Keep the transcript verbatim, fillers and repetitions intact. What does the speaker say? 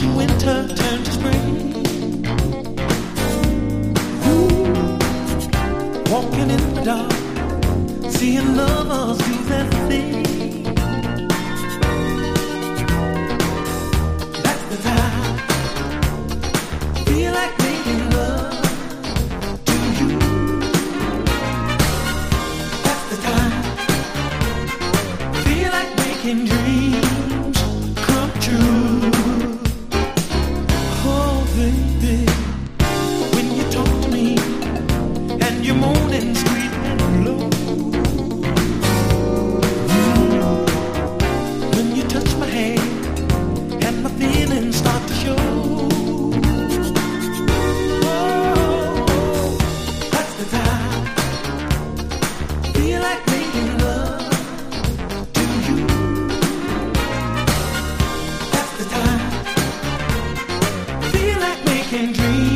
Watching winter turn to spring. Ooh, walking in the dark, seeing lovers do their thing. That's the time. Feel like making love to you. That's the time. Feel like making dreams come true. Oh, baby, when you talk to me and you're moaning sweet and low. When you touch my hand and my feelings start to show. Oh, that's the time. Feel like making love to you. That's the time. Feel like making dreams